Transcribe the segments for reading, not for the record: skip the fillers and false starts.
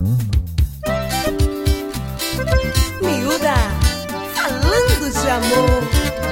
Miúda, falando de amor.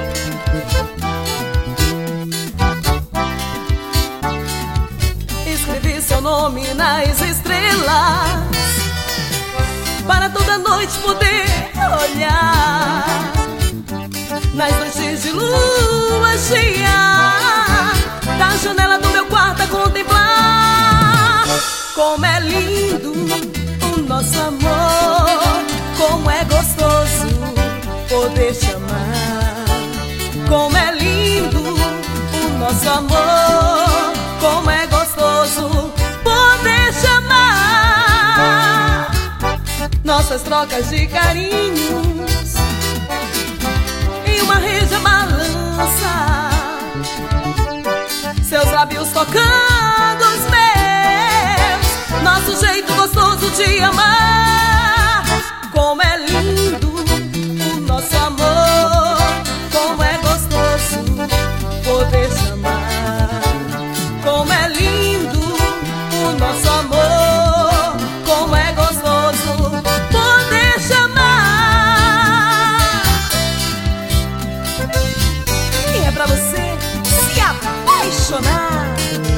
Escrevi seu nome nas estrelas para toda noite poder olhar, nas noites de lua cheia, da janela do meu quarto a contemplar. Como é lindo o nosso amor, como é gostoso poder te amar. Como é lindo o nosso amor, como é gostoso poder te amar. Nossas trocas de carinhos em uma rede balança, seus lábios tocando os meus, nosso jeito gostoso de amar. Como é lindo o nosso amor, como é gostoso poder te amar. Como é lindo o nosso amor, como é gostoso poder te amar. E é pra você se apaixonar.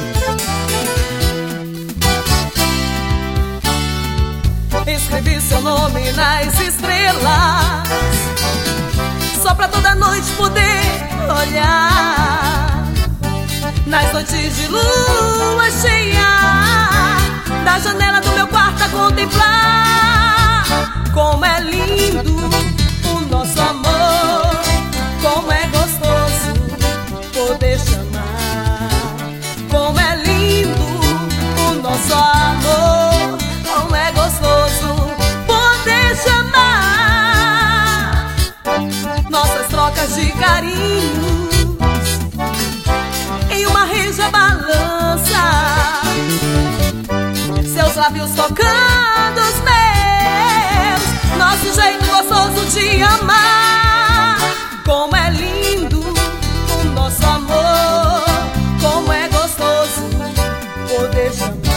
Escrevi seu nome nas estrelas só pra toda noite poder olhar, nas noites de lua cheia, da janela do meu quarto a contemplar. Como é lindo o nosso amor, como é gostoso poder te amar. Como é lindo o nosso amor, como é gostoso poder te amar. Nossas trocas de carinhos em uma rede balança, seus lábios tocando os meus, nosso jeito gostoso de amar. Como é lindo o nosso amor, como é gostoso poder te amar.